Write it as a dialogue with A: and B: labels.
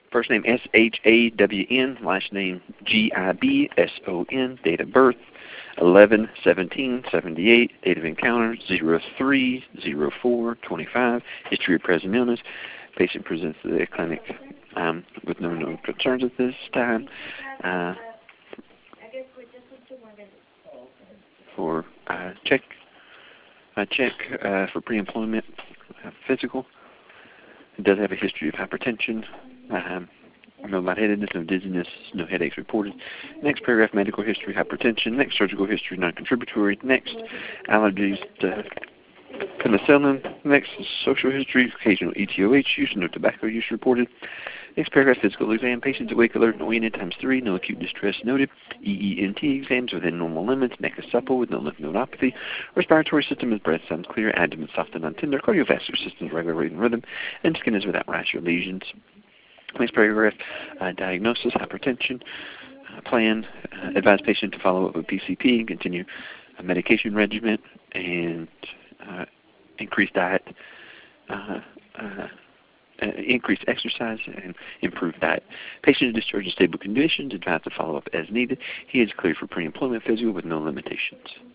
A: First name S-H-A-W-N, last name G-I-B-S-O-N, date of birth 11/17/78, date of encounter 03/04/25, history of present illness. Patient presents to the clinic with no known concerns at this time. For check for pre-employment physical. It does have a history of hypertension. No lightheadedness, no dizziness, no headaches reported. Next paragraph, medical history, hypertension. Next, surgical history, non-contributory. Next, allergies to penicillin. Next, social history, occasional ETOH use, no tobacco use reported. Next paragraph, physical exam. Patients awake, alert, and oriented ×3. No acute distress noted. EENT exams within normal limits. Neck is supple with no lymph nodopathy. Respiratory system is breath sounds clear. Abdomen soft and non-tender. Cardiovascular system is regular rate and rhythm. And skin is without rash or lesions. Next paragraph, diagnosis, hypertension. Plan, advise patient to follow up with PCP and continue a medication regimen and increase diet, increase exercise, and improve diet. Patient is discharged in stable conditions, advised to follow up as needed. He is cleared for pre-employment physical with no limitations.